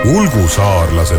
Ulgusaarlased.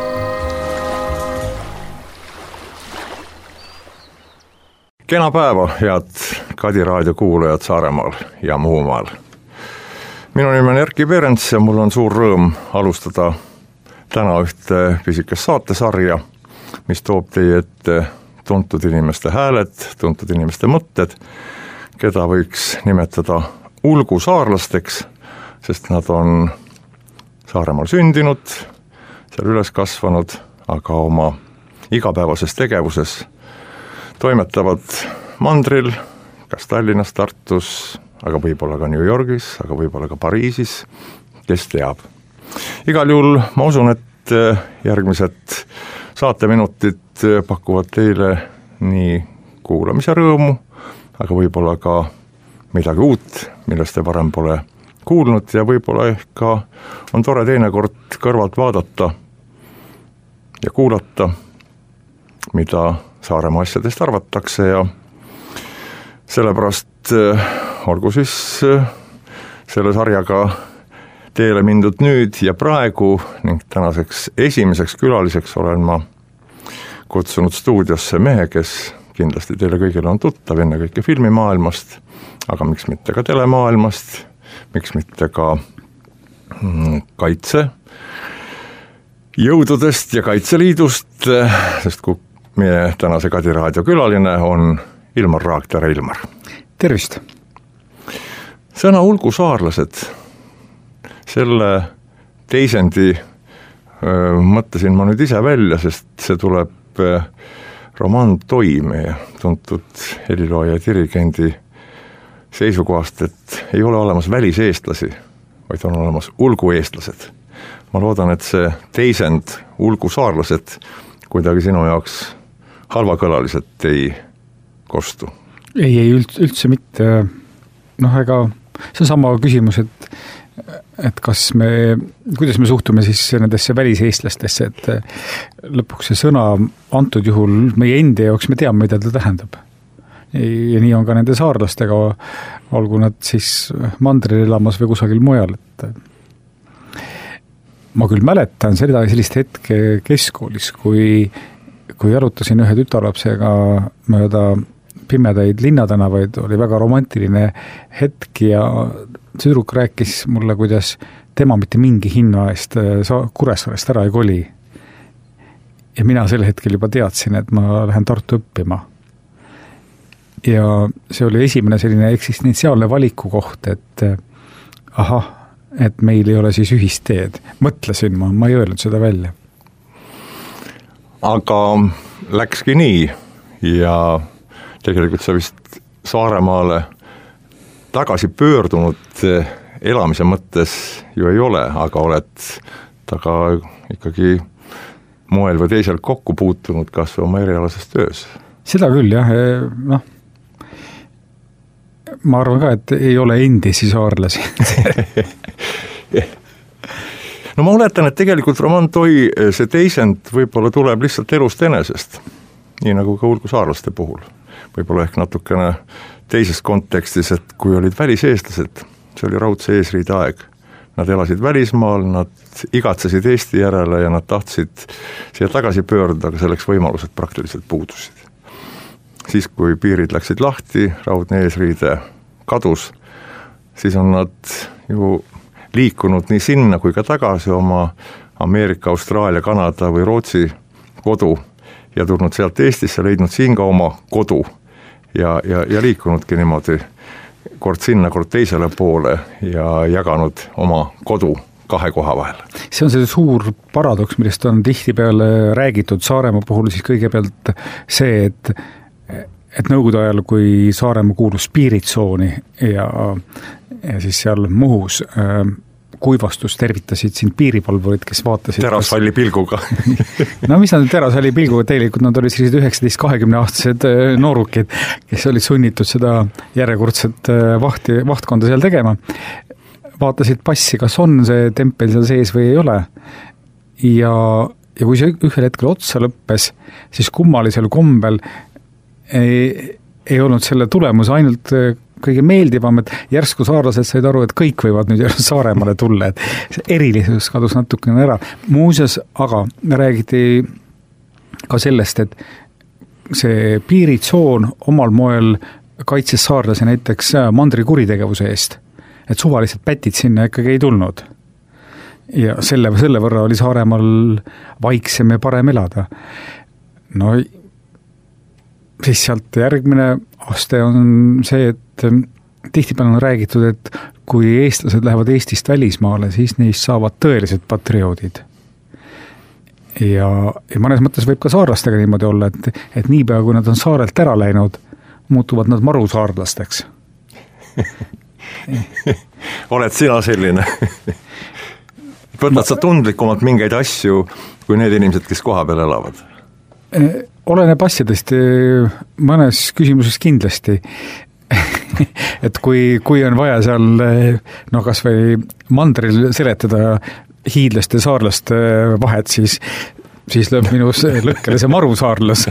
Kena päeva, head Kadi raadio kuulajad Saaremaal ja Muumaal. Minu nimi on Erki Perents ja mul on suur rõõm alustada täna ühte pisikest saatesarja, mis toob teie ette tuntud inimeste hääled, tuntud inimeste mõtted, keda võiks nimetada ulgusaarlasteks, sest nad on Saaremaal sündinud, seal üles kasvanud, aga oma igapäevases tegevuses toimetavad mandril, kas Tallinnas, Tartus, aga võib-olla ka New Yorgis, aga võib-olla ka Pariisis, kes teab. Igal juhul ma usun, et järgmised saateminutid pakuvad teile nii kuulamise rõõmu, aga võib-olla ka midagi uut, millest te varem pole kuulnud ja võib-olla ehk ka on tore teinekord kõrvalt vaadata ja kuulata, mida Saaremaa asjadest arvatakse ja sellepärast olgu siis selle sarjaga teele mindud nüüd ja praegu ning tänaseks esimeseks külaliseks olen ma kutsunud stuudiosse mehe, kes kindlasti teile kõigile on tuttav ennekõike filmimaailmast, aga miks mitte ka telemaailmast, miks mitte ka kaitsejõududest ja Kaitseliidust, sest kui meie tänase Kadi raadio külaline on Ilmar Raag, tere Ilmar! Tervist! Sõna ulgusaarlased, selle teisendi mõtlesin ma nüüd ise välja, sest see tuleb Roman Toi, meie tuntud helilooja ja dirigendi seisukohast, et ei ole olemas väliseestlasi, vaid on olemas ulgueestlased. Ma loodan, et see teisend ulgusaarlased kuidagi sinu jaoks halvakõlaliselt ei kostu. Ei üldse mitte. Ega see on sama küsimus, et kas kuidas me suhtume siis nendesse väliseestlastesse, et lõpuks see sõna antud juhul meie endi jaoks me teame, mida ta tähendab. Ja nii on ka nende saarlastega, olgu nad siis mandril elamas või kusagil mujal. Ma küll mäletan sellist hetke keskkoolis, kui arutasin ühe tütarlapsega mööda pimedaid linnatänavaid, oli väga romantiline hetk ja tüdruk rääkis mulle, kuidas tema mitte mingi hinna eest Kuressaarest ära ei koli. Ja mina sel hetkel juba teadsin, et ma lähen Tartu õppima. Ja see oli esimene selline eksistentsiaalne valiku koht, et et meil ei ole siis ühist teed. Mõtlesin ma ei öelnud seda välja. Aga läkski nii ja tegelikult sa vist Saaremaale tagasi pöördunud elamise mõttes ju ei ole, aga oled taga ikkagi moel või teisel kokku puutunud kas oma erialases töös. Seda küll, jah. Ma arvan ka, et ei ole endisi saarlasi. No ma oletan, et tegelikult Roman Toi see teisend võib-olla tuleb lihtsalt elust enesest, nii nagu ka ulgusaarlaste puhul. Võib-olla ehk natukene teises kontekstis, et kui olid väliseestlased, see oli raudse eesriide aeg. Nad elasid välismaal, nad igatsesid Eesti järele ja nad tahtsid siia tagasi pöörduda, aga selleks võimalused praktiliselt puudusid. Siis kui piirid läksid lahti, raudne eesriide kadus, siis on nad ju liikunud nii sinna kui ka tagasi oma Ameerika, Austraalia, Kanada või Rootsi kodu ja tulnud sealt Eestisse, leidnud siin ka oma kodu ja liikunudki niimoodi kord sinna, kord teisele poole ja jaganud oma kodu kahe koha vahel. See on see suur paradoks, millest on tihtipeale räägitud Saaremaa puhul, siis kõigepealt see, et nõukogude ajal, kui Saaremaa kuulus piiritsooni ja siis seal Muhus kuivastus tervitasid siin piirivalvurid, kes vaatasid terashalli pilguga. No mis nad terashalli pilguga, tegelikult nad olid sellised 19-20 aastased noorukid, kes olid sunnitud seda järjekordset vahtkonda seal tegema. Vaatasid passi, kas on see tempel seal sees või ei ole. Ja kui see ühel hetkel otsa lõppes, siis kummalisel kombel ei olnud selle tulemus ainult kõige meeldivam, et järsku saarlased said aru, et kõik võivad nüüd Saaremaale tulla, et see erilisus kadus natukene ära. Muuseas, aga räägiti ka sellest, et see piiritsoon omal moel kaitses saarlasi näiteks mandri kuritegevuse eest, et suvalised pätid sinna ikkagi ei tulnud. Ja selle võrra oli Saaremaal vaiksem ja parem elada. No siis sealt järgmine aste on see, et tihtipeale on räägitud, et kui eestlased lähevad Eestist välismaale, siis neist saavad tõelised patrioodid. Ja mõnes mõttes võib ka saarlastega niimoodi olla, et niipea, kui nad on saarelt ära läinud, muutuvad nad marusaarlasteks. Oled sina selline? Võtad sa tundlikumalt mingeid asju kui need inimesed, kes koha peal elavad? Oleneb asjadest mõnes küsimuses kindlasti. Et kui on vaja seal kas või mandril seletada hiidlaste ja saarlaste vahet, siis lööb minus lõkkele see marusaarlas.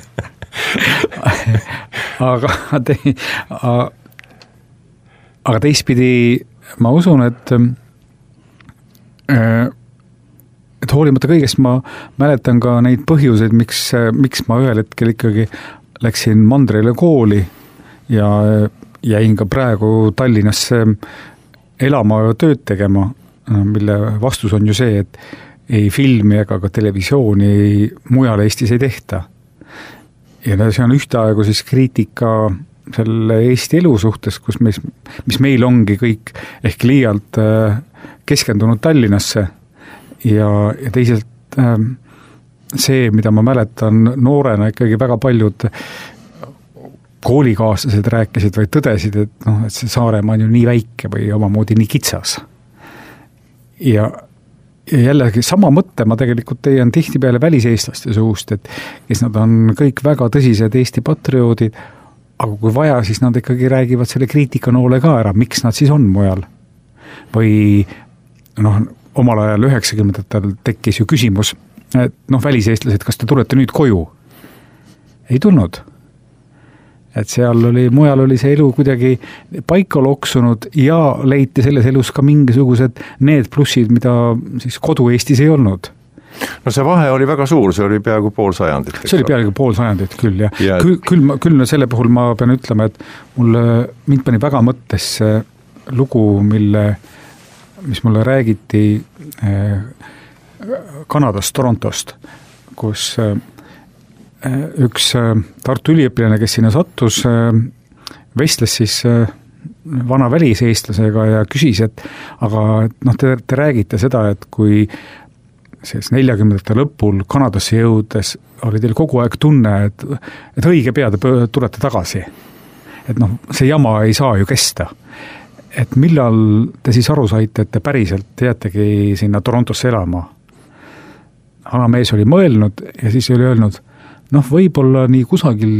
Aga teistpidi ma usun, et hoolimata kõigest ma mäletan ka neid põhjuseid, miks ma ühel hetkel ikkagi läksin mandrile kooli ja jäin ka praegu Tallinnasse elama ja tööd tegema, mille vastus on ju see, et ei filmi ega ka televisiooni mujal Eestis ei tehta. Ja see on ühtaegu siis kriitika selle Eesti elu suhtes, mis meil ongi kõik ehk liialt keskendunud Tallinnasse ja teisalt see, mida ma mäletan noorena ikkagi väga paljud koolikaaslased rääkisid või tõdesid, et see Saaremaa on ju nii väike või omamoodi nii kitsas. Ja jällegi sama mõtte ma tegelikult tean tihtipeale väliseestlaste suust, et kes nad on kõik väga tõsised Eesti patrioodid, aga kui vaja, siis nad ikkagi räägivad selle kriitikanoole ka ära, miks nad siis on mujal. Või omal ajal 90-ndatel tekkis ju küsimus, et väliseestlased, kas te tulete nüüd koju? Ei tulnud. Et mujal oli see elu kuidagi paika loksunud ja leiti selles elus ka mingisugused need plussid, mida siis kodu Eestis ei olnud. No see vahe oli väga suur, see oli peaaegu pool sajandit. See oli peaaegu pool sajandit küll, ja küll selle puhul ma pean ütlema, et mind pani väga mõttesse lugu, mis mulle räägiti Kanadast, Torontost, kus üks Tartu üliõpilane, kes sinna sattus, vestles siis vana väliseestlasega ja küsis, et aga te räägite seda, et kui 40. lõpul Kanadasse jõudes oli teil kogu aeg tunne, et õige pea te tulete tagasi. Et see jama ei saa ju kesta. Et millal te siis aru saite, et te päriselt jäätegi sinna Torontosse elama? Anamees oli mõelnud ja siis oli öelnud, võib-olla nii kusagil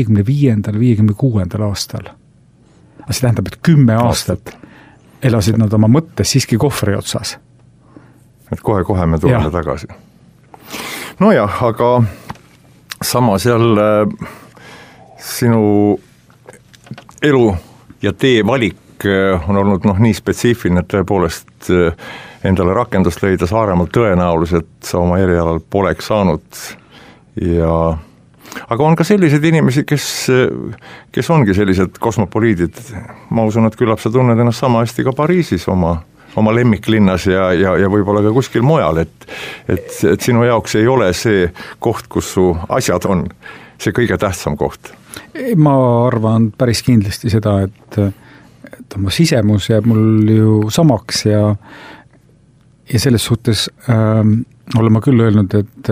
55-56 aastal. See tähendab, et 10 aastat elasid nad oma mõttes siiski kohvri otsas. Et kohe me tuleme tagasi. No jah, aga samas jälle sinu elu ja tee valik on olnud nii spetsiifiline, et tõepoolest endale rakendust leida Saaremaal tõenäoliselt sa oma erialal poleks saanud. Aga on ka sellised inimesi, kes ongi sellised kosmopoliidid. Ma usun, et küllap sa tunned ennast sama hästi ka Pariisis oma lemmiklinnas ja võib-olla ka kuskil mujal, et sinu jaoks ei ole see koht, kus su asjad on, see kõige tähtsam koht. Ma arvan päris kindlasti seda, et oma sisemus jääb mul ju samaks ja selles suhtes olen ma küll öelnud,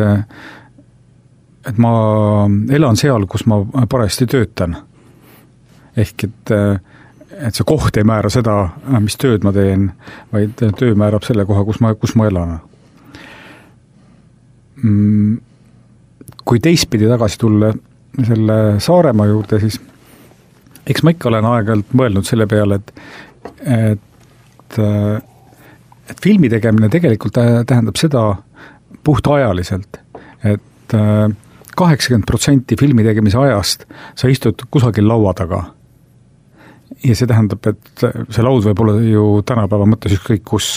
et ma elan seal, kus ma parajasti töötan. Ehk et see koht ei määra seda, mis tööd ma teen, vaid töö määrab selle koha, kus ma elan. Kui teistpidi tagasi tulla selle Saaremaa juurde, siis eks ma ikka olen aeg-ajalt mõelnud selle peale, et filmi tegemine tegelikult tähendab seda puhtajaliselt, et 80% filmi tegemise ajast sa istud kusagil laua taga ja see tähendab, et see laud võib olla ju tänapäeva mõttes ükskõik kus.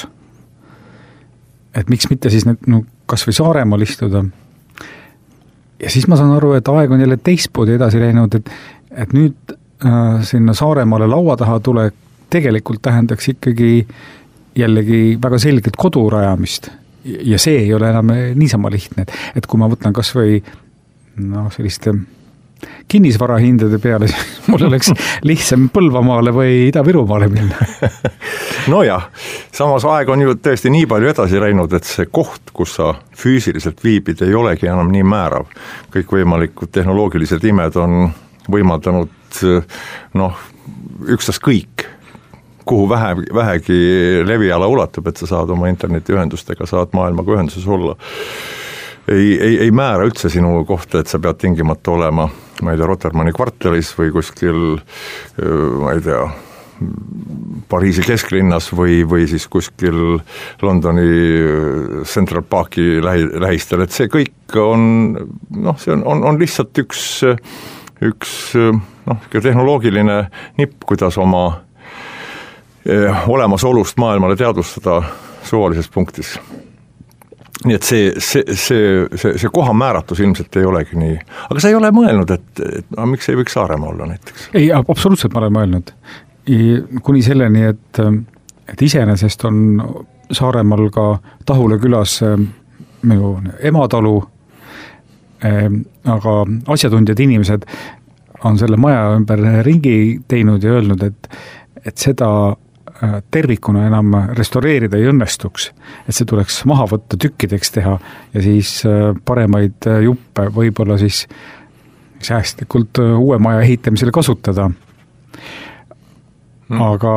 Et miks mitte siis kas või Saaremaal istuda. Ja siis ma saan aru, et aeg on jälle teistpoodi edasi läinud, et nüüd sinna Saaremaale laua taha tule tegelikult tähendaks ikkagi jällegi väga selgelt kodu rajamist. Ja see ei ole enam niisama lihtne, et kui ma võtlen kas või selliste kinnisvarahindade peale, siis mul oleks lihtsam Põlvamaale või Ida-Virumaale minna. No jah, samas aeg on ju tõesti nii palju edasi läinud, et see koht, kus sa füüsiliselt viibid, ei olegi enam nii määrav. Kõik võimalikud tehnoloogilised imed on võimaldanud ükstas kõik, kuhu vähegi leviala ulatub, et sa saad oma internetiühendustega, saad maailmaga ühenduses olla. Ei määra üldse sinu kohta, et sa pead tingimata olema, ma ei tea, Rotermanni kvartalis või kuskil, ma ei tea, Pariisi kesklinnas või siis kuskil Londoni Central Parki lähistel, et see kõik on, see on lihtsalt üks tehnoloogiline nipp, kuidas oma olemasolust maailmale teadvustada suvalises punktis. Nii et see koha määratus ilmselt ei olegi nii. Aga sa ei ole mõelnud, et miks ei võiks Saaremaa olla näiteks? Ei, absoluutselt ma olen mõelnud. Kuni selleni, et iseenesest on Saaremaal ka Tahule külas minu ematalu, aga asjatundjad inimesed on selle maja ümber ringi teinud ja öelnud, et seda tervikuna enam restaureerida ei õnnestuks, et see tuleks maha võtta, tükkideks teha ja siis paremaid juppe võib-olla siis säästlikult uue maja ehitamisele kasutada. Aga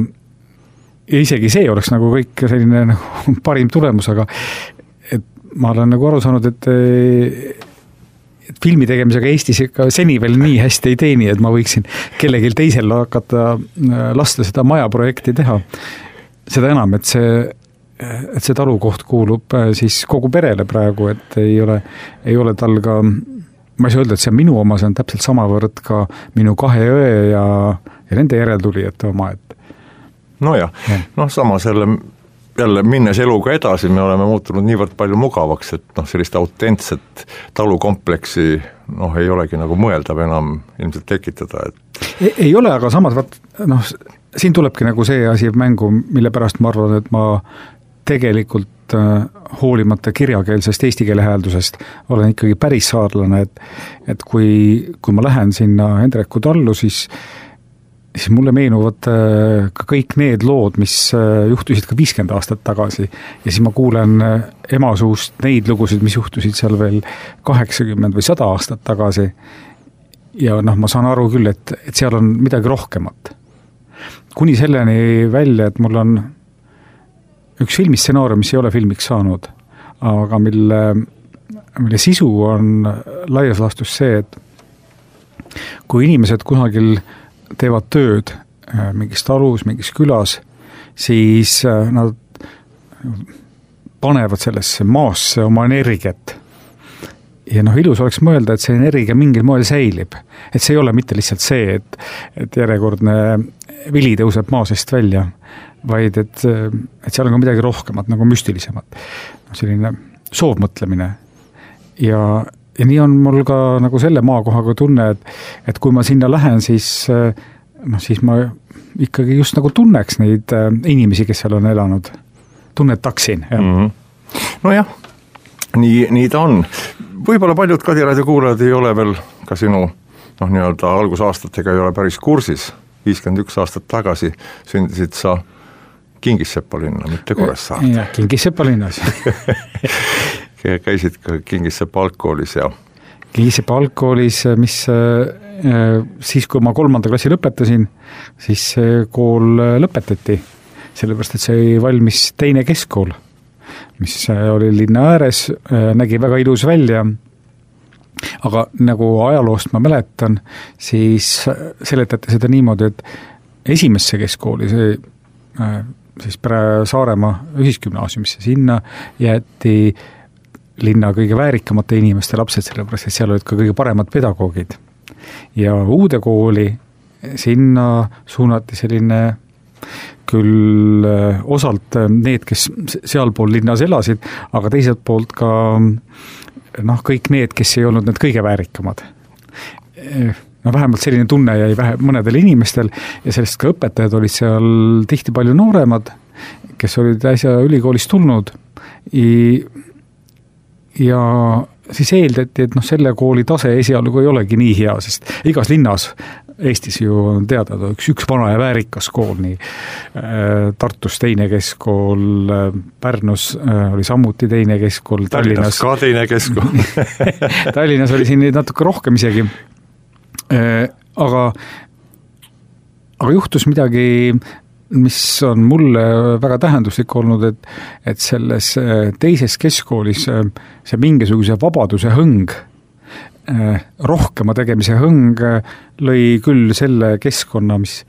isegi see oleks nagu kõik selline parim tulemus, aga et ma olen nagu aru saanud, et filmi tegemisega Eestis ikka seni veel nii hästi ei teeni, et ma võiksin kellelgi teisel hakata lasta seda majaprojekti teha. Seda enam, et see talukoht kuulub siis kogu perele praegu, et ei ole tal ka, ma ei saa öelda, et see on minu oma, see on täpselt samavõrd ka minu 2 õe ja nende järeltulijate oma. Nojah, sama jälle minnes eluga edasi, me oleme muutunud niivõrd palju mugavaks, et sellist autentset talukompleksi ei olegi nagu mõeldav enam ilmselt tekitada. Ei ole, aga samas siin tulebki nagu see asi mängu, mille pärast ma arvan, et ma tegelikult hoolimata kirjakeelsest eesti keele hääldusest olen ikkagi päris saarlane, et kui ma lähen sinna Hendreku tallu, siis mulle meenuvad ka kõik need lood, mis juhtusid ka 50 aastat tagasi ja siis ma kuulen ema suust neid lugusid, mis juhtusid seal veel 80 või 100 aastat tagasi ja ma saan aru küll, et seal on midagi rohkemat. Kuni selleni välja, et mul on üks filmistsenaarium, mis ei ole filmiks saanud, aga mille sisu on laias laastus see, et kui inimesed kusagil teevad tööd mingis talus, mingis külas, siis nad panevad sellesse maasse oma energiat. Ja ilus oleks mõelda, et see energia mingil moel säilib. Et see ei ole mitte lihtsalt see, et järjekordne vili tõuseb maasest välja, vaid et seal on ka midagi rohkemat, nagu müstilisemat. Selline soovmõtlemine. Ja nii on mul ka nagu selle maakohaga tunne, et kui ma sinna lähen, siis ma ikkagi just nagu tunneks neid inimesi, kes seal on elanud. Tunnetaksin. Nojah, nii ta on. Võib-olla paljud Kadiraadio kuulajad ei ole veel ka sinu nii-öelda algusaastatega ei ole päris kursis. 51 aastat tagasi sündisid sa Kingissepa linna, mitte Kuressaarde. Ja, Kingissepa linnas. Käisid ka Kingissepa algkoolis ja Kingissepa algkoolis, mis siis, kui ma 3. klassi lõpetasin, siis kool lõpetati, sellepärast, et see oli valmis teine keskkool, mis oli linna ääres, nägi väga ilus välja, aga nagu ajaloost ma mäletan, siis seletati seda niimoodi, et esimesse keskkooli, siis Saaremaa ühisgümnaasiumisse, sinna jäeti linna kõige väärikamate inimeste lapsed, sellepärast, et seal olid ka kõige paremad pedagoogid. Ja uude kooli sinna suunati selline küll osalt need, kes sealpool linnas elasid, aga teiselt poolt ka kõik need, kes ei olnud need kõige väärikamad. Vähemalt selline tunne jäi mõnedel inimestel ja sellest ka õpetajad olid seal tihti palju nooremad, kes olid äsja ülikoolist tulnud ja siis eeldati, et selle kooli tase esialgu ei olegi nii hea, sest igas linnas Eestis ju on teada üks vana ja väärikas kool, nii Tartus teine keskkool, Pärnus oli samuti teine keskkool, Tallinnas ka teine keskkool. Tallinnas oli siin natuke rohkem isegi, aga juhtus midagi, mis on mulle väga tähenduslik olnud, et selles teises keskkoolis see mingisuguse vabaduse hõng, rohkema tegemise hõng lõi küll selle keskkonna, mis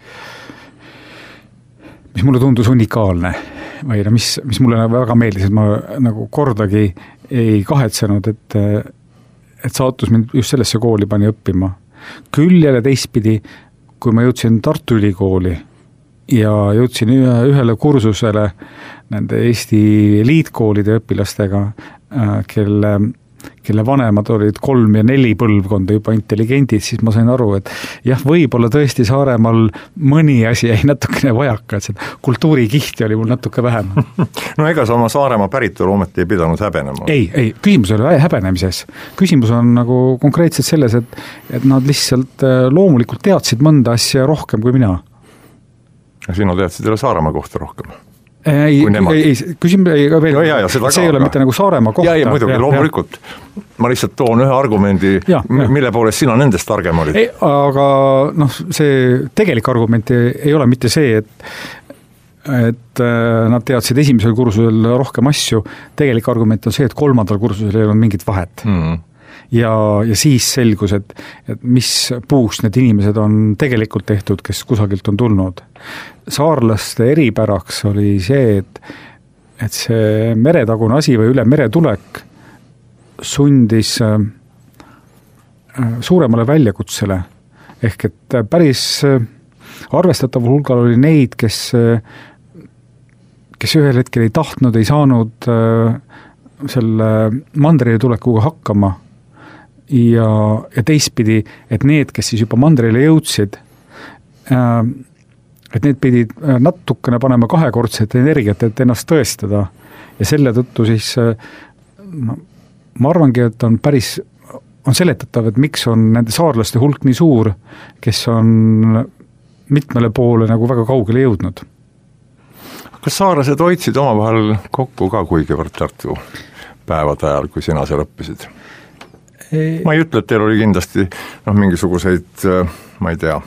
mulle tundus unikaalne või mis mulle väga meeldis, et ma nagu kordagi ei kahetsenud, et saatus mind just sellesse kooli pani õppima. Küll jälle teistpidi, kui ma jõudsin Tartu Ülikooli ja jõudsin ühele kursusele nende Eesti eliitkoolide õpilastega, kelle vanemad olid 3 ja 4 põlvkonda juba intelligendid, siis ma sain aru, et jah, võib-olla tõesti Saaremaal mõni asi jäi natukene vajaka, et see kultuurikihti oli mul natuke vähem. No ega sa oma Saaremaa päritolu ometi ei pidanud häbenema? Ei, küsimus oli häbenemises. Küsimus on nagu konkreetselt selles, et nad lihtsalt loomulikult teadsid mõnda asja rohkem kui mina. Ja sina teadsid jälle Saaremaa kohta rohkem? Ei, küsimus veel, see ei ole mitte nagu Saaremaa kohta. Ja muidugi, loomulikult. Ma lihtsalt toon ühe argumendi, mille poolest sina nendest targem olid. Aga see tegelik argument ei ole mitte see, et nad teadsid esimesel kursusel rohkem asju. Tegelik argument on see, et 3. kursusel ei olnud mingit vahet. Ja siis selgus, et mis puust need inimesed on tegelikult tehtud, kes kusagilt on tulnud. Saarlaste eripäraks oli see, et see meretagune asi või üle meretulek sundis suuremale väljakutsele. Ehk et päris arvestataval hulgal oli neid, kes ühel hetkel ei tahtnud, ei saanud selle mandrile tulekuga hakkama. Ja teistpidi, et need, kes siis juba mandrile jõudsid, et need pidid natukene panema kahekordset energiat, et ennast tõestada. Ja selle tõttu siis ma arvangi, et on seletatav, et miks on nende saarlaste hulk nii suur, kes on mitmele poole nagu väga kaugele jõudnud. Kas saarlased hoidsid omavahel kokku ka kuigivõrd Tartu päevad ajal, kui sina seal õppisid? Ma ei ütle, et teil oli kindlasti mingisuguseid, ma ei tea,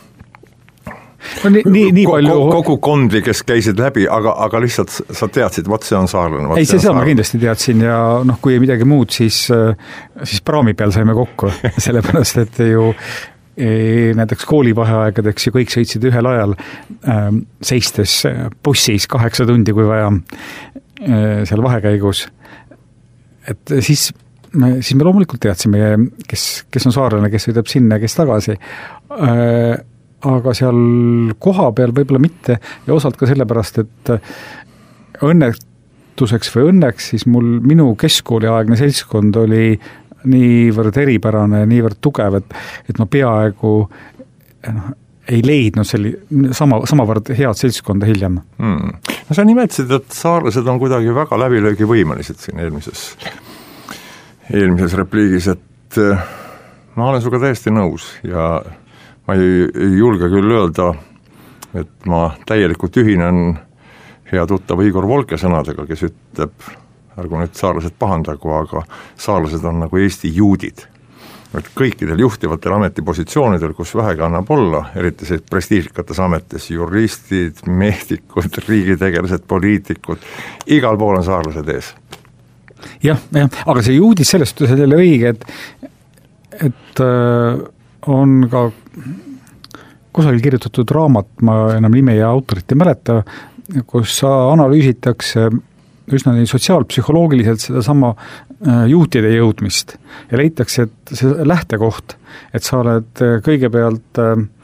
kogukondli, kes käisid läbi, aga lihtsalt sa teadsid, see on saarlane. Ei, see ma kindlasti teadsin ja kui ei midagi muud, siis praami peal saime kokku, sellepärast, et ju näiteks koolivaheaegadeks ja kõik sõitsid ühel ajal seistes bussis 8 tundi, kui vaja seal vahekäigus. Et siis me loomulikult teadsime, kes on saarlane, kes sõidab sinna, kes tagasi. Aga seal koha peal võib-olla mitte ja osalt ka sellepärast, et õnnetuseks või õnneks siis minu keskkooliaegne seltskond oli niivõrd eripärane ja niivõrd tugev, et ma peaaegu ei leidnud samavõrd head seltskonda hiljem. No sa nimetasid, et saarlased on kuidagi väga läbilöögivõimelised siin eelmises repliigis, et ma olen suga täiesti nõus ja ma ei julge küll öelda, et ma täielikult ühinen hea tuttava Igor Volke sõnadega, kes ütleb, ärgu nüüd saarlased pahandagu, aga saarlased on nagu Eesti juudid. Et kõikidel juhtivatel ametipositsioonidel, kus vähegi annab olla, eriti see prestiižikates ametes, juristid, meedikud, riigitegelased, poliitikud, igal pool on saarlased ees. Jah, aga see juudis sellest on jälle õige, et on ka kusagil kirjutatud raamat, ma enam nime ja autorit ei mäleta, kus analüüsitakse üsna sotsiaalpsühholoogiliselt seda sama juutide jõudmist ja leitakse, et see lähtekoht, et sa oled kõigepealt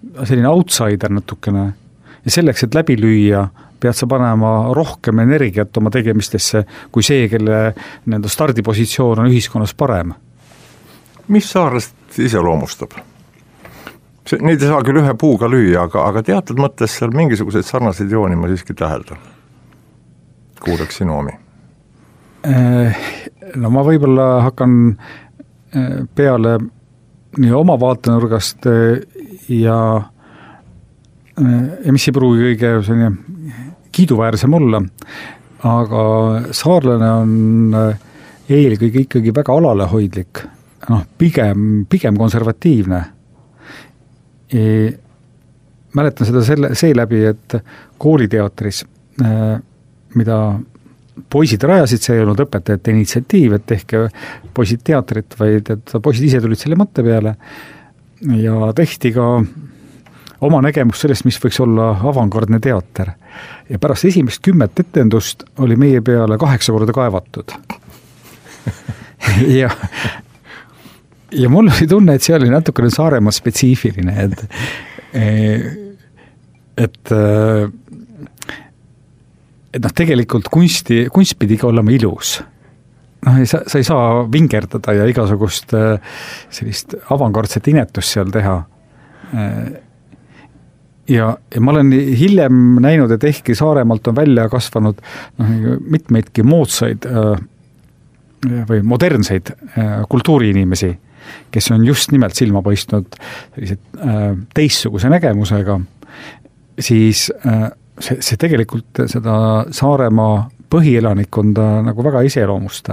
selline outsider natukene ja selleks, et läbi lüüa, pead sa panema rohkem energiat oma tegemistesse kui see, kelle stardipositsioon on ühiskonnas parem. Mis saarlast iseloomustab? Neid ei saa küll ühe puuga lüüa, aga teatud mõttes seal mingisuguseid sarnaseid jooni ma siiski täheldan. Kuuleks sinu omi? No ma võib-olla hakkan peale nii oma vaatenurgast ja mis ei pruugi kõige selline kiiduväärsem olla, aga saarlane on eelkõige ikkagi väga alalehoidlik, pigem konservatiivne. Mäletan seda seeläbi, et kooliteatris, mida poisid rajasid, see ei olnud õpetajate initsiatiiv, et tehke poisid teatrit, vaid et poisid ise tulid selle mõtte peale ja tehti ka oma nägemus sellest, mis võiks olla avangardne teater. Ja pärast esimest 10 etendust oli meie peale 8 korda kaevatud. ja mul oli tunne, et see oli natukene Saaremaa spetsiifiline, et tegelikult kunst pidigi olema ilus. Sa ei saa vingerdada ja igasugust sellist avangardset inetust seal teha. Ja ma olen hiljem näinud, et ehkki Saaremaalt on välja kasvanud mitmeidki moodsaid või modernseid kultuuriinimesi, kes on just nimelt silma paistnud teistsuguse nägemusega, siis see tegelikult seda Saaremaa põhielanikkonda nagu väga iseloomusta.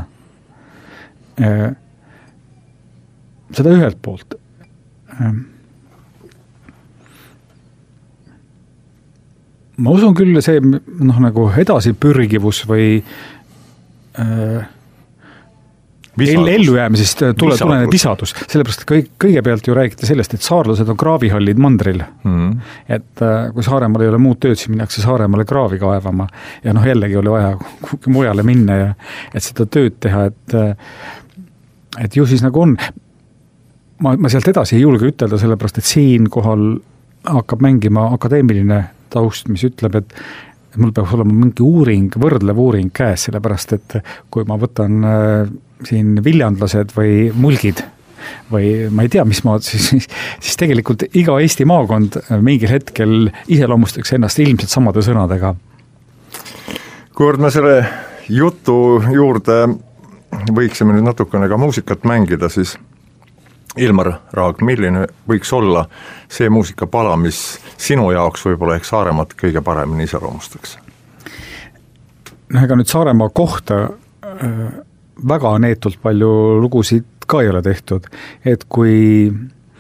Seda ühelt poolt. Ma usun küll see nagu edasipürgivus või ellujäämisest tuleneb visadus. Sellepärast kõigepealt ju räägite sellest, et saarlased on kraavihallid mandril. Et kui Saaremaal ei ole muud tööd, siis minnakse Saaremaale kraavi kaevama. Ja jällegi oli vaja mujale minna ja et seda tööd teha, et ju siis nagu on. Ma sealt edasi ei julge ütelda, sellepärast, et siin kohal hakkab mängima akadeemiline taust, mis ütleb, et mul peab olema mingi võrdlev uuring käes, sellepärast, et kui ma võtan siin viljandlased või mulgid või ma ei tea, mis maad, siis tegelikult iga Eesti maakond mingil hetkel iseloomustaks ennast ilmselt samade sõnadega. Kuivõrd me selle jutu juurde võiksime nüüd natukene ka muusikat mängida, siis Ilmar Raag, milline võiks olla see muusikapala, mis sinu jaoks võib-olla ehk Saaremaad kõige paremini iseloomustaks? Ega nüüd Saaremaa kohta väga neetult palju lugusid ka ei ole tehtud, et kui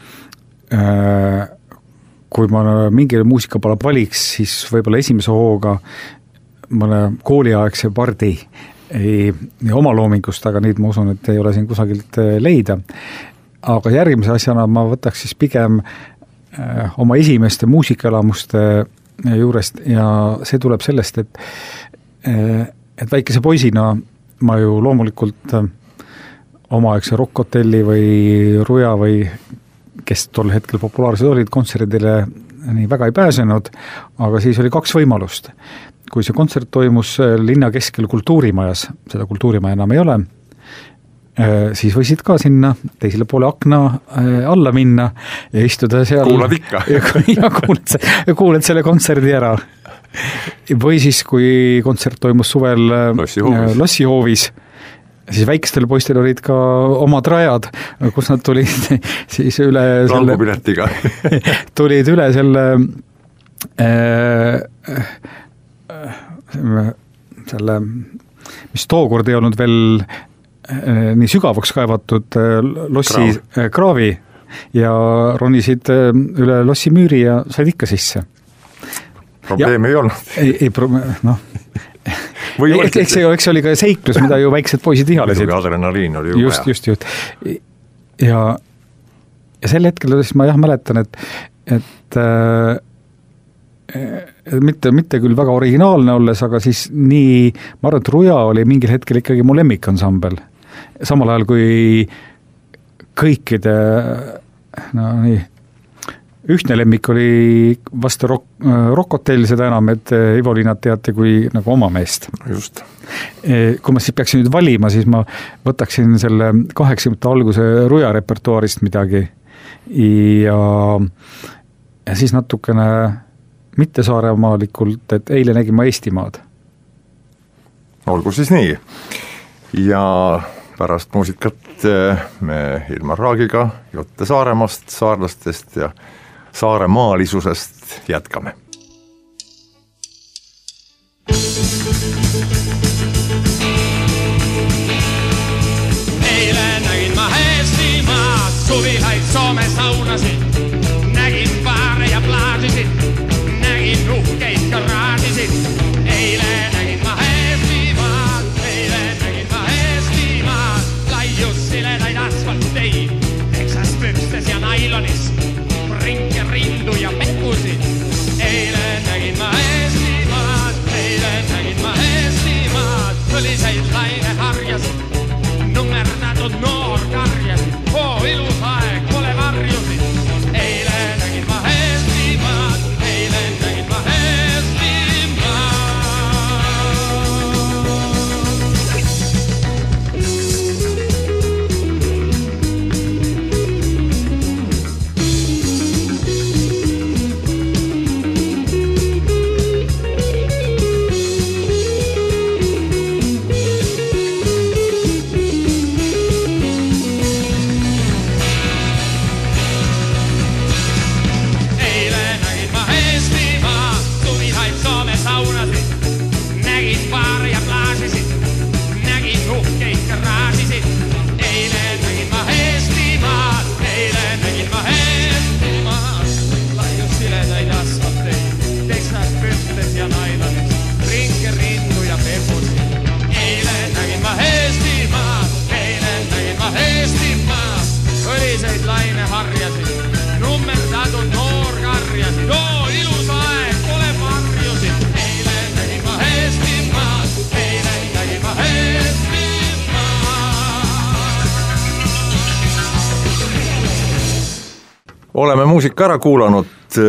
ma mingi muusikapala valiks, siis võib-olla esimese hooga mõne kooliaegse pardi ei oma loomingust, aga neid ma usun, et ei ole siin kusagilt leida. Aga järgmise asjana ma võtaks siis pigem oma esimeste muusikaelamuste juurest ja see tuleb sellest, et väikese poisina ma ju loomulikult omaaegse Rock-Hotelli või Ruja või kes tol hetkel populaarsed olid, kontserdile nii väga ei pääsenud, aga siis oli 2 võimalust. Kui see kontsert toimus linna keskel kultuurimajas, seda kultuurimaja enam ei ole, siis võisid ka sinna teisele poole akna alla minna ja istuda seal. Kuulad ikka. ja kuuled selle kontserdi ära. Või siis, kui kontsert toimus suvel Lossihoovis, siis väikestel poistel olid ka omad rajad, kus nad tulid siis üle langupiletiga. tulid üle selle, mis tookord ei olnud veel nii sügavaks kaevatud lossi kraavi ja ronisid üle lossi müüri ja said ikka sisse. Probleemi ei olnud. Eks see oli ka seiklus, mida ju väiksed poisid ihalesid. Adrenaliin oli ju vaja. Just. Ja sel hetkel ma mäletan, et mitte küll väga originaalne olles, aga siis nii, ma arvan, et Ruja oli mingil hetkel ikkagi mu lemmikansambel. Samal ajal kui kõikide ühtne lemmik oli vast Rock Hotel, seda enam, et Ivo Linnat teate kui nagu oma meest. Just. Kui ma siis peaksin nüüd valima, siis ma võtaksin selle 80 alguse Ruja repertuaarist midagi ja siis natukene mitte saaremaalikult, et eile nägin ma Eestimaad. Olgu siis nii. Ja pärast muusikat me Ilmar Raagiga jutte Saaremaast, saarlastest ja saaremaalisusest jätkame. Eile nägin ma Eestimaad, suvilaid Soome saunasid, nägin baare ja plaasisid, nägin uhkeid garaažisid. Eile nägin ma Eestimaad, eile nägin ma Eestimaad, laius siledaid asfalteid, Texas pükstes ja nailonis, rinke rindu ja pehkusid. Eile nägin ma Eestimaad, eile nägin ma Eestimaad, põliseid laineharjasid, nummerdatud noorkarjasid, ilus aeg, pole varjusid. Eile nägin ma Eestimaad, eile nägin ma Eestimaad. Oleme muusika ära kuulanud,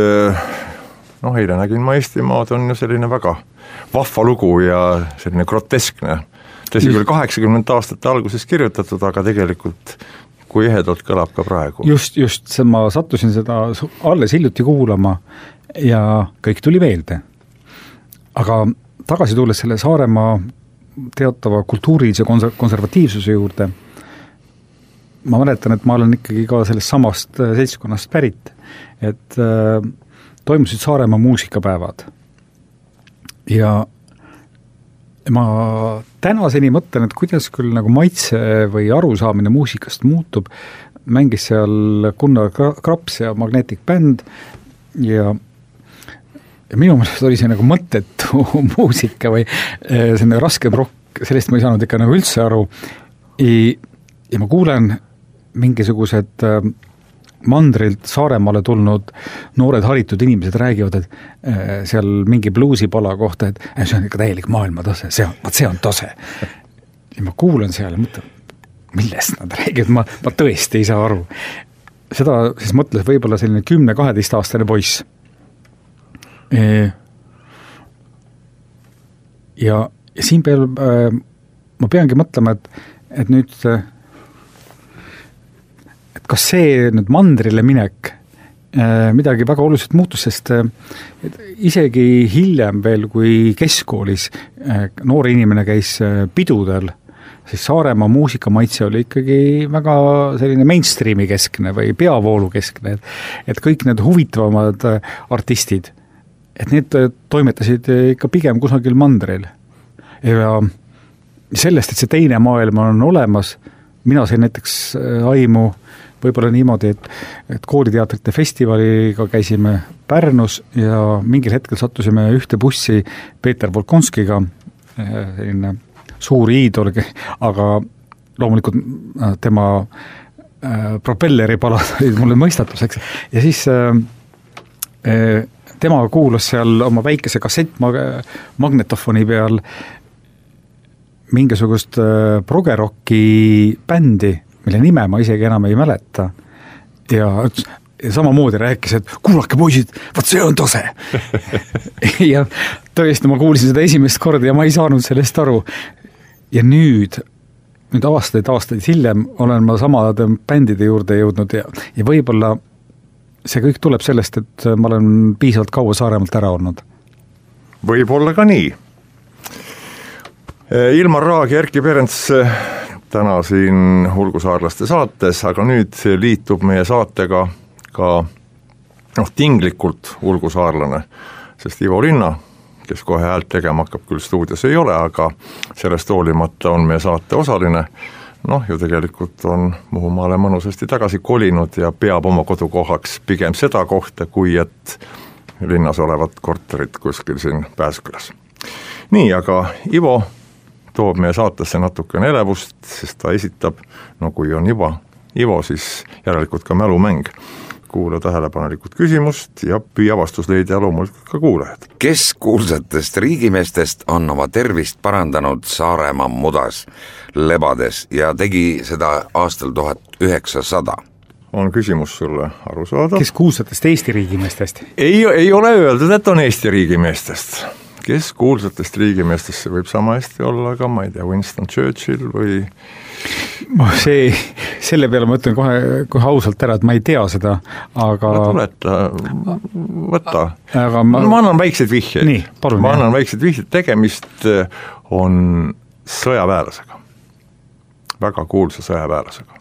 eile nägin ma Eestimaad on ju selline väga vahva lugu ja selline groteskne. Tõsi küll 80 aastate alguses kirjutatud, aga tegelikult kui ehedalt kõlab ka praegu. Just, ma sattusin seda alles hiljuti kuulama ja kõik tuli meelde. Aga tagasi tulles selle Saaremaa teatava kultuurilise konservatiivsuse juurde, ma mäletan, et ma olen ikkagi ka sellest samast seltskonnast pärit, et toimusid Saaremaa muusikapäevad. Ja ma tänaseni mõtlen, et kuidas küll nagu maitse või arusaamine muusikast muutub, mängis seal Gunnar Kraps ja Magnetic Band ja minu mõttes oli see nagu mõttetu muusika või selline raskem rock, sellest ma ei saanud ikka nagu üldse aru ja ma kuulen mingisugused mandrilt Saaremaale tulnud noored haritud inimesed räägivad, et seal mingi bluusipala kohta, et see on ikka täielik maailmatase, see on tase. Ja ma kuulan seal ja mõtlen, millest nad räägivad, ma tõesti ei saa aru. Seda siis mõtles võib-olla selline 10-12 aastane poiss. Ja siin peal ma peangi mõtlema, et nüüd kas see nüüd mandrile minek midagi väga oluliselt muutus, sest isegi hiljem veel, kui keskkoolis noor inimene käis pidudel, siis Saaremaa muusikamaitse oli ikkagi väga selline mainstreami keskne või peavoolu keskne, et kõik need huvitavamad artistid, et need toimetasid ikka pigem kusagil mandril. Ja sellest, et see teine maailm on olemas, mina sain näiteks aimu võib-olla niimoodi, et kooliteatrite festivaliga käisime Pärnus ja mingil hetkel sattusime ühte bussi Peeter Volkonskiga, selline suur iidol, aga loomulikult tema propelleripalad olid mulle mõistatuseks. Ja siis tema kuulas seal oma väikese kassettmagnetofoni peal mingisugust progerocki bändi, mille nime ma isegi enam ei mäleta. Ja ja samamoodi rääkis, et kuulake poisid, vaat see on tase. ja tõesti, ma kuulsin seda esimest korda ja ma ei saanud sellest aru. Ja nüüd aastaid hiljem olen ma samade bändide juurde jõudnud ja võib-olla see kõik tuleb sellest, et ma olen piisavalt kaua Saaremaalt ära olnud. Võib-olla ka nii. Ilmar Raag ja Erkki Perents täna siin Hulgusaarlaste saates, aga nüüd liitub meie saatega ka tinglikult hulgusaarlane, sest Ivo Linna, kes kohe häält tegema hakkab, küll stuudios ei ole, aga sellest hoolimata on meie saate osaline, ju tegelikult on Muhumaale mõnusasti tagasi kolinud ja peab oma kodukohaks pigem seda kohta, kui et linnas olevat korterit kuskil siin Pääskülas. Nii, aga Ivo toob meie saatesse natukene elevust, sest ta esitab, kui on juba Ivo, siis järelikult ka mälumäng. Kuula tähelepanelikult küsimust ja püüa vastus leida ja loomulikult ka kuulajad. Kes kuulsatest riigimeestest on oma tervist parandanud Saaremaa mudas lebades ja tegi seda aastal 1900? On küsimus sulle aru saada. Kes kuulsatest Eesti riigimeestest? Ei ole öeldud, et on Eesti riigimeestest. Kes kuulsatest riigimeestest, see võib sama hästi olla, aga ma ei tea, Winston Churchill või... Selle peale ma ütlen kohe ausalt ära, et ma ei tea seda, aga... Võta. Ma annan väikseid vihjeid. Nii, palun. Ma annan väikseid vihjeid, tegemist on sõjaväelasega. Väga kuulsa sõjaväelasega.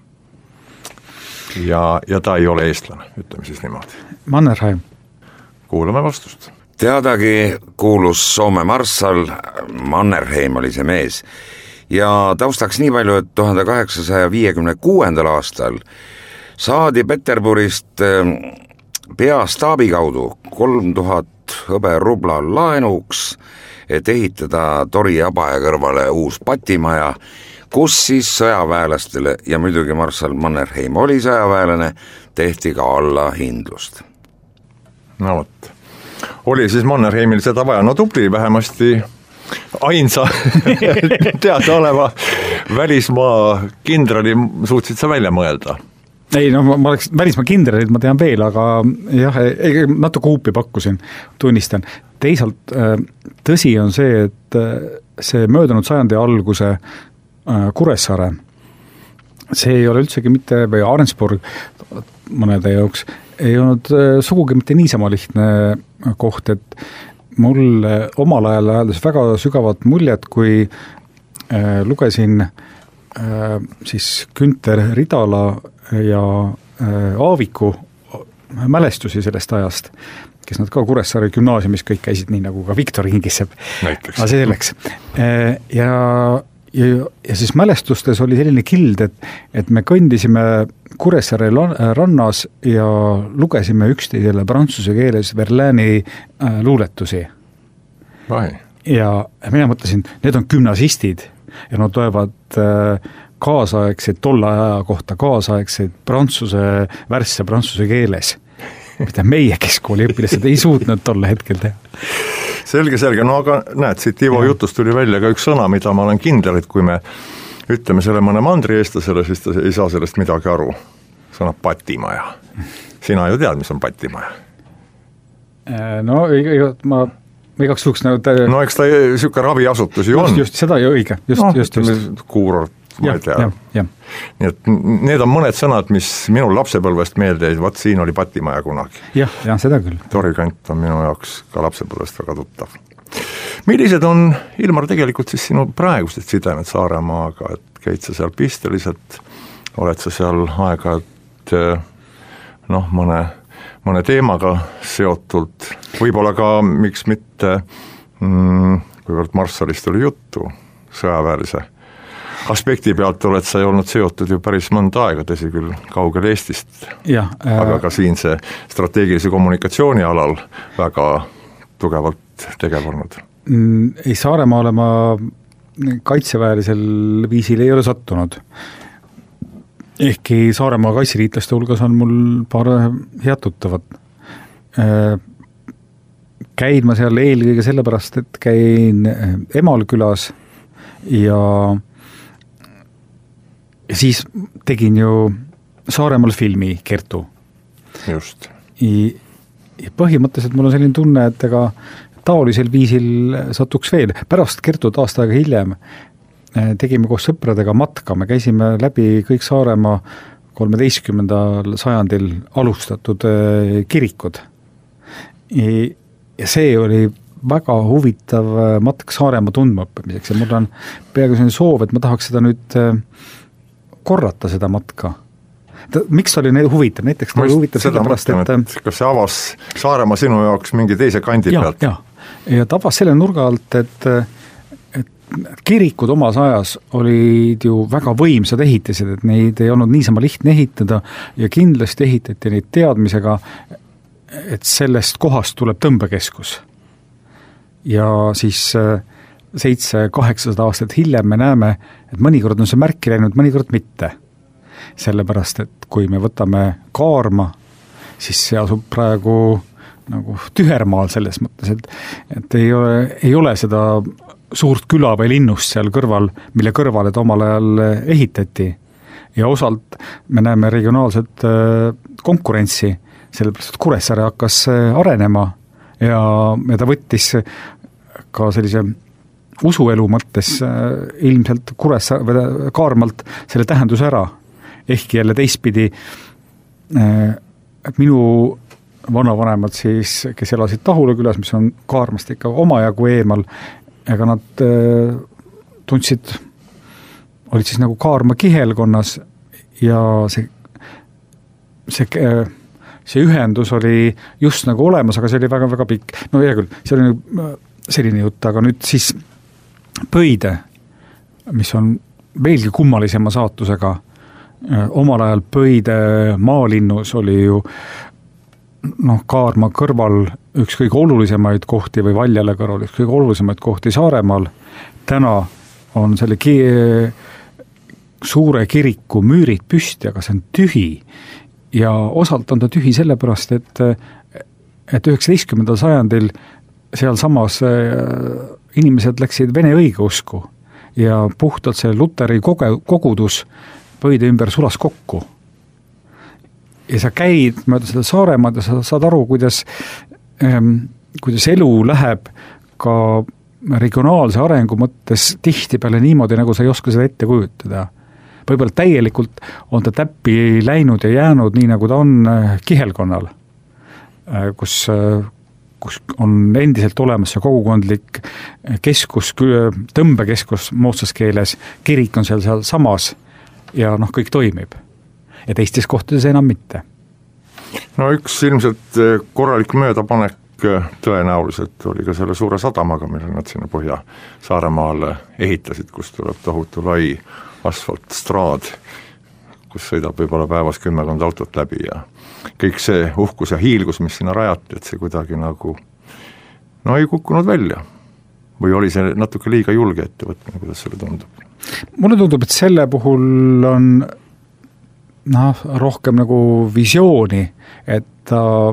Ja ta ei ole eestlane, ütleme siis niimoodi. Mannerheim. Kuulame vastust. Teadagi kuulus Soome marssal, Mannerheim oli see mees, ja taustaks nii palju, et 1856. aastal saadi Peterburist peastaabi kaudu 3000 hõberubla laenuks, et ehitada Tori Abaja kõrvale uus patimaja, kus siis sõjaväelastele, ja muidugi marssal Mannerheim oli sõjaväelane, tehti ka allahindlust. No vot. Oli siis Mannerheimil seda vaja, tubli, vähemasti ainsa teada oleva välismaa kindrali suutsid sa välja mõelda. Ei, ma oleks välismaa kindralid, ma tean veel, aga jah, natuke huupi pakkusin, tunnistan. Teisalt tõsi on see, et see möödunud sajandi alguse Kuressaare, see ei ole üldsegi mitte, või Arensburg mõnede jooks, ei olnud sugugi mitte niisama lihtne koht, et mul omal ajal ajaldas väga sügavat muljet, kui lugesin siis Günter Ridala ja Aaviku mälestusi sellest ajast, kes nad ka Kuressaare gümnaasiumis kõik käisid nii nagu ka Viktor Kingissepp. Aga see selleks. Ja siis mälestustes oli selline kild, et me kõndisime Kuressaare rannas ja lugesime üksteisele prantsuse keeles Verlaini luuletusi. Ja mina mõtlesin, need on gümnasistid ja nad loevad kaasaegseid tolle aja kohta kaasaegseid värsse prantsuse keeles, mida meie keskkooli õpilased ei suutnud tolle hetkel teha. Selge, aga näed, siit Ivo jutust tuli välja ka üks sõna, mida ma olen kindel, et kui me ütleme selle mõne mandri eestlasele, siis ta ei saa sellest midagi aru. Sõna patimaja. Sina ju tead, mis on patimaja? No, ma igaks juhuks... No eks ta siuke raviasutus ju on. Just, seda ju õige. Just. Kuurort, ma ei tea. Nii et need on mõned sõnad, mis minul lapsepõlvest meelde jäid, vaat siin oli patimaja kunagi. Jah, seda küll. Torikant on minu jaoks ka lapsepõlvest väga tuttav. Millised on, Ilmar, tegelikult siis sinu praegused sidemed Saaremaaga, et käid sa seal pisteliselt, oled sa seal aega, et mõne teemaga seotult, võib-olla ka, miks mitte, kuivõrd marssalist oli juttu, sõjaväelise aspekti pealt oled sa olnud seotud ju päris mõnda aega, tõsi küll kaugel Eestist, aga ka siin see strateegilise kommunikatsiooni alal väga tugevalt tegev olnud. Ei, Saaremaale ma kaitseväelisel viisil ei ole sattunud. Ehkki Saaremaa kaitseliitlaste hulgas on mul paar head tuttavat. Käin ma seal eelkõige sellepärast, et käin Emalkülas ja siis tegin ju Saaremaal filmi Kertu. Just. Ja põhimõtteliselt mul on selline tunne, et ega taolisel viisil satuks veel. Pärast Kertut aasta aega hiljem tegime koos sõpradega matka, me käisime läbi kõik Saaremaa 13. sajandil alustatud kirikud. Ja see oli väga huvitav matk Saaremaa tundmaõppimiseks ja mul on peaaegu selline soov, et ma tahaks seda nüüd korrata seda matka. Miks ta oli huvitav? Näiteks ta oli huvitav sellepärast, et kas see avas Saaremaa sinu jaoks mingi teise kandi pealt? Ja ta avas selle nurga alt, et kirikud omas ajas olid ju väga võimsad ehitised, et neid ei olnud niisama lihtne ehitada ja kindlasti ehitati neid teadmisega, et sellest kohast tuleb tõmbekeskus. Ja siis 700-800 aastat hiljem me näeme, et mõnikord on see märki läinud, mõnikord mitte. Sellepärast, et kui me võtame Kaarma, siis see asub praegu nagu tühermaal selles mõttes, et ei ole seda suurt küla või linnust seal kõrval, mille kõrvale ta omal ajal ehitati. Ja osalt me näeme regionaalset konkurentsi, sellepärast, et Kuressaare hakkas arenema ja ta võttis ka sellise usuelu mõttes ilmselt Kaarmalt selle tähenduse ära. Ehkki jälle teistpidi, et minu vanavanemad siis, kes elasid Tahula külas, mis on Kaarmast ikka omajagu eemal, ega nad olid siis nagu Kaarma kihelkonnas ja see ühendus oli just nagu olemas, aga see oli väga-väga pikk. No hea küll, see oli selline jutt, aga nüüd siis Pöide, mis on veelgi kummalisema saatusega, omal ajal Pöide maalinnus oli ju Kaarma kõrval üks kõige olulisemaid kohti või Valjale kõrval üks kõige olulisemaid kohti Saaremaal. Täna on selle suure kiriku müürid püsti, aga see on tühi. Ja osalt on ta tühi sellepärast, et 19. sajandil seal samas inimesed läksid vene õigeusku ja puhtalt see Luteri kogudus Pöide ümber sulas kokku. Ja sa käid mööda seda Saaremaad ja sa saad aru, kuidas elu läheb ka regionaalse arengu mõttes tihti peale niimoodi, nagu sa ei oska seda ette kujutada. Võib-olla täielikult on ta täppi läinud ja jäänud nii, nagu ta on kihelkonnal, kus on endiselt olemas see kogukondlik keskus, tõmbekeskus moodsas keeles, kirik on seal samas ja kõik toimib. Ja teistes kohtades enam mitte. No üks ilmselt korralik möödapanek tõenäoliselt oli ka selle suure sadamaga, mille nad sinna Põhja-Saaremaale ehitasid, kus tuleb tohutu lai asfaltstraad, kus sõidab võib-olla päevas 10 autot läbi ja kõik see uhkus ja hiilgus, mis sinna rajati, et see kuidagi nagu ei kukkunud välja. Või oli see natuke liiga julge ettevõtmine, kuidas selle tundub? Mulle tundub, et selle puhul on rohkem nagu visiooni, et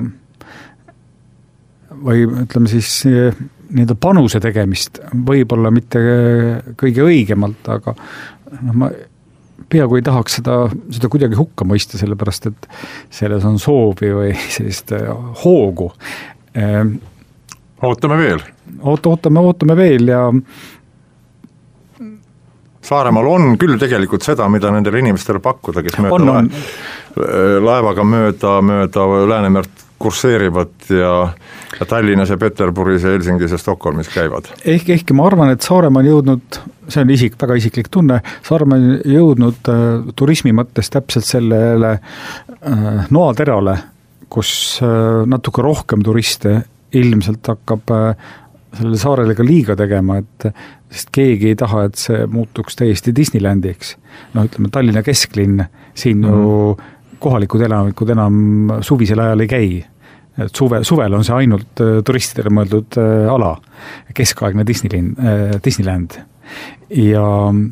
või ütleme siis nii-öelda panuse tegemist võib-olla mitte kõige õigemalt, aga ma peaaegu ei tahaks seda kuidagi hukka mõista, sellepärast et selles on soovi või sellist hoogu. Ootame veel. Ootame veel ja Saaremaal on küll tegelikult seda, mida nendele inimestele pakkuda, kes laevaga mööda Läänemerd kurseerivad ja Tallinnas ja Peterburis ja Helsingis ja Stockholmis käivad. Ehkki ma arvan, et Saaremaa on jõudnud, see on väga isiklik tunne, Saaremaa on jõudnud turismi mõttes täpselt sellele noaterale, kus natuke rohkem turiste ilmselt hakkab sellele saarele ka liiga tegema, sest keegi ei taha, et see muutuks täiesti Disneylandiks. Ütleme, Tallinna kesklinn, siin ju kohalikud elanikud enam suvisel ajal ei käi. Et suvel on see ainult turistidele mõeldud ala, keskaegne Disneyland. Ja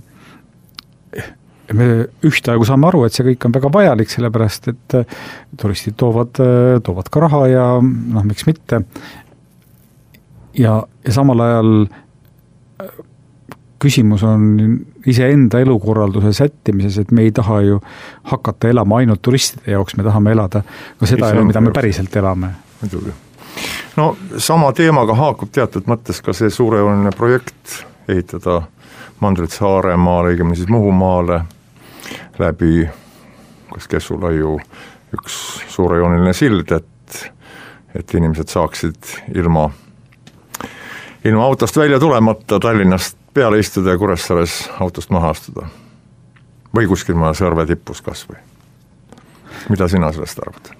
me ühtaegu saame aru, et see kõik on väga vajalik, sellepärast, et turistid toovad ka raha ja miks mitte. Ja samal ajal küsimus on iseenda elukorralduse sättimises, et me ei taha ju hakata elama ainult turistide jaoks, me tahame elada ka seda elu, mida me päriselt elame. Muidugi. No sama teemaga haakub teatud mõttes ka see suurejooneline projekt ehitada mandrit Saaremaale, õigemini siis Muhumaale läbi kas Kessulaiu üks suurejooneline sild, et inimesed saaksid ilma autost välja tulemata Tallinnast peale istuda ja Kuressaares autost maha astuda. Või kuskil mõne Sõrve tipus kas või. Mida sina sellest arvad?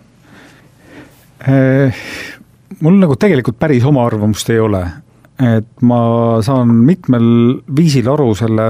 Mul nagu tegelikult päris oma arvamust ei ole. Et ma saan mitmel viisil aru selle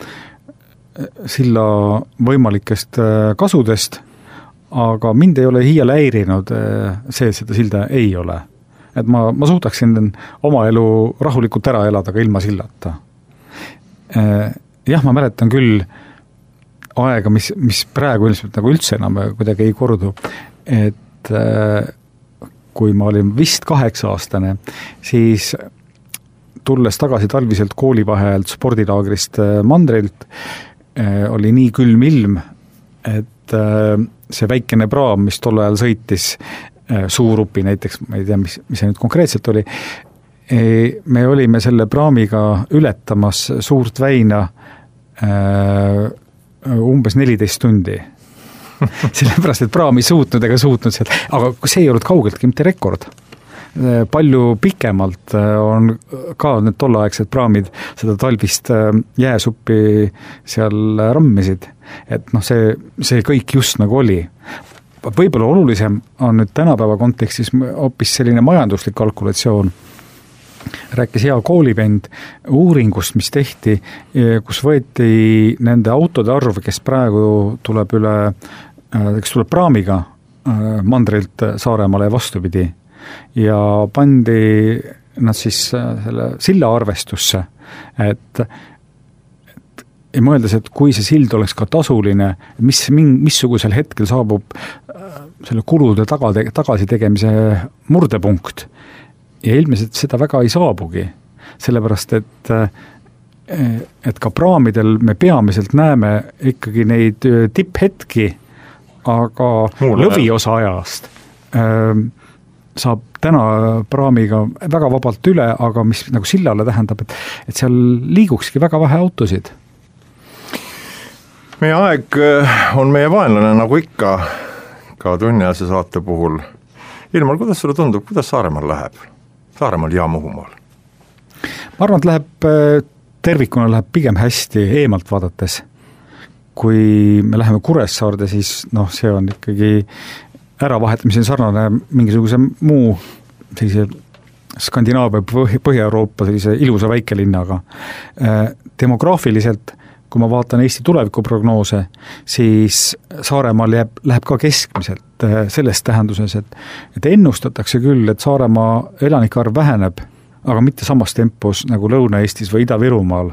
silla võimalikest kasudest, aga mind ei ole hiial häirinud see, et seda silda ei ole. Et ma suudaksin oma elu rahulikult ära elada ka ilma sillata. Jah, ma mäletan küll aega, mis praegu ilmselt nagu üldse enam kuidagi ei kordu, et kui ma olin vist 8-aastane, siis tulles tagasi talviselt koolivaheajalt spordilaagrist Mandrilt, oli nii külm ilm, et see väikene praam, mis tol ajal sõitis Suurupi näiteks, ma ei tea, mis see nüüd konkreetselt oli, me olime selle praamiga ületamas suurt väina umbes 14 tundi. Sellepärast, et praam ei suutnud sealt, aga see ei olnud kaugeltki mitte rekord. Palju pikemalt on ka need tollaegsed praamid seda talvist jääsuppi seal rammisid, et see kõik just nagu oli. Võib-olla olulisem on nüüd tänapäeva kontekstis hoopis selline majanduslik kalkulatsioon. Rääkis hea koolivend uuringust, mis tehti, kus võeti nende autode arv, kes praegu tuleb praamiga Mandrilt Saaremaale vastupidi, ja pandi nad siis selle silla arvestusse, et ja mõeldes, et kui see sild oleks ka tasuline, missugusel hetkel saabub selle kulude tagasi tegemise murdepunkt. Ja ilmselt seda väga ei saabugi, sellepärast, et ka praamidel me peamiselt näeme ikkagi neid tipphetki, aga lõviosa ajast saab täna praamiga väga vabalt üle, aga mis nagu sillale tähendab, et seal liigukski väga vähe autosid. Meie aeg on meie vaenlane, nagu ikka, ka tunniajase saate puhul. Ilmar, kuidas sulle tundub, kuidas Saaremaal läheb? Saaremaal ja Muhumaal? Ma arvan, et tervikuna läheb pigem hästi eemalt vaadates. Kui me läheme Kuressaarde, siis see on ikkagi äravahetamisel sarnane mingisuguse muu sellise Skandinaavia Põhja-Euroopa sellise ilusa väikelinnaga. Demograafiliselt, kui ma vaatan Eesti tulevikuprognoose, siis Saaremaal läheb ka keskmiselt selles tähenduses, et ennustatakse küll, et Saaremaa elanikarv väheneb, aga mitte samas tempos nagu Lõuna-Eestis või Ida-Virumaal.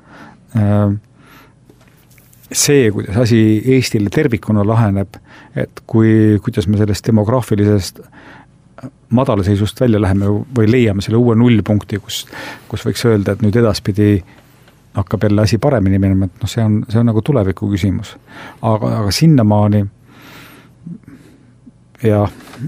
See, kuidas asi Eestile tervikuna laheneb, et kuidas me sellest demograafilisest madalaseisust välja läheme või leiame selle uue nullpunkti, kus võiks öelda, et nüüd edaspidi hakkab jälle asi paremini minema, et see on nagu tuleviku küsimus. Aga sinnamaani ja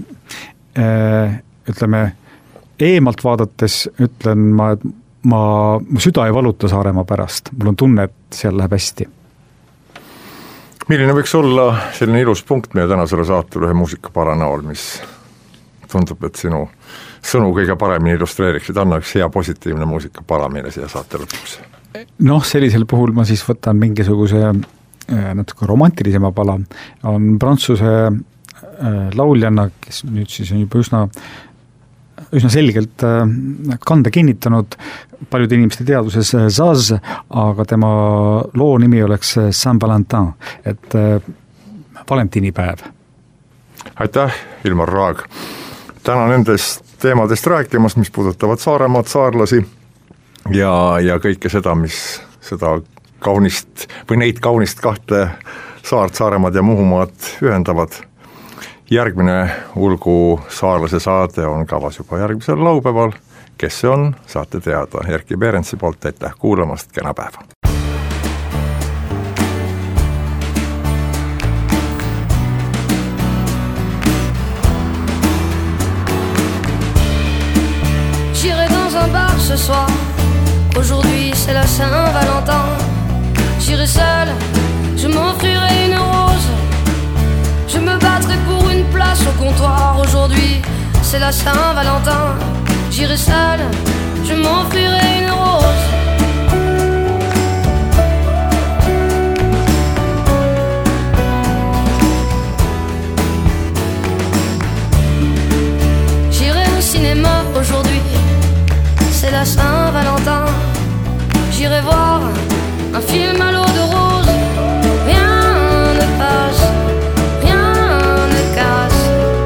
ütleme, eemalt vaadates ütlen ma, et mu süda ei valuta Saaremaa pärast. Mul on tunne, et seal läheb hästi. Milline võiks olla selline ilus punkt meie tänasele saatele ühe muusikapara näol, mis tundub, et sinu sõnu kõige paremini illustreeriksid, anna üks hea positiivne muusikapara meile siia saate lõpuks. Sellisel puhul ma siis võtan mingisuguse natuke romantilisema pala. On Prantsuse lauljanna, kes nüüd siis on juba üsna selgelt kanda kinnitanud paljude inimeste teaduses Zaz, aga tema loo nimi oleks Saint-Valentin, et valentinipäev. Aitäh, Ilmar Raag. Täna nendest teemadest rääkimas, mis puudutavad Saaremaad, saarlasi ja kõike seda, mis seda kaunist või neid kaunist kahte saart, Saaremaad ja Muhumaad ühendavad. Järgmine Ulgu saarlase saade on kavas juba järgmisel laupäeval kes see on, saate teada Erkki Berentsi poolt, aitäh kuulamast, kena päeva! J'irai dans un bar ce soir. Aujourd'hui c'est la Saint-Valentin. J'irai seul, je m'offrirai une rose. Je me battrai pour une place au comptoir. Aujourd'hui c'est la Saint-Valentin. J'irai seul, je m'offrirai une rose. J'irai au cinéma aujourd'hui. C'est la Saint-Valentin. J'irai voir un film à l'eau de rose. Rien ne passe, rien ne casse.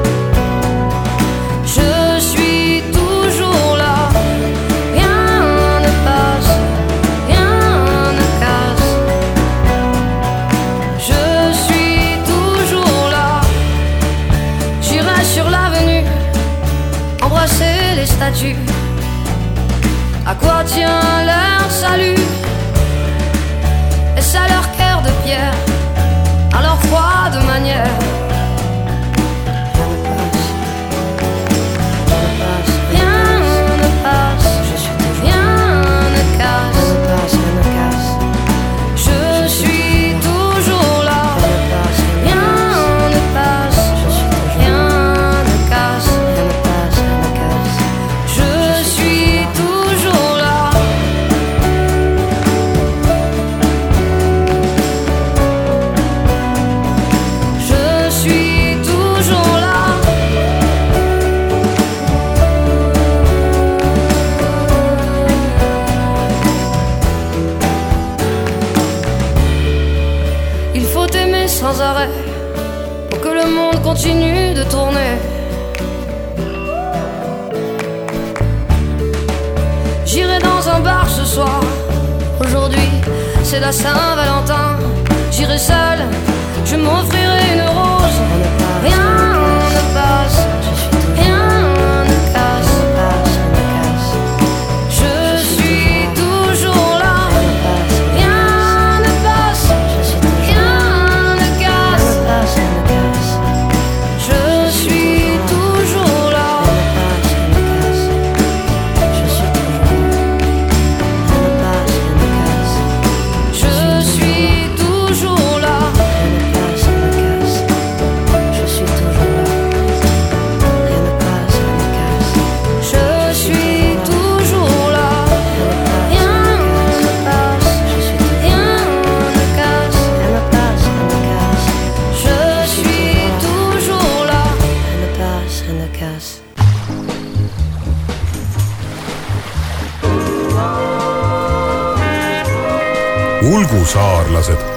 Je suis toujours là. Rien ne passe, rien ne casse. Je suis toujours là. J'irai sur l'avenue embrasser les statues. À quoi tient leur salut? Est-ce à leur cœur de pierre, à leur froide manière? Rien ne passe, rien ne casse. Je suis toujours là. Rien ne passe, rien ne casse. Je suis toujours là. Je suis toujours là. Il faut aimer sans arrêt pour que le monde continue de tourner. J'irai dans un bar ce soir. Aujourd'hui c'est la Saint-Valentin. J'irai seul, je m'offrirai une rose. Rien ne passe, rien ne casse. Je suis toujours là. Rien ne passe, rien ne casse. Je suis toujours là. Je suis toujours là. Ulgusaarlased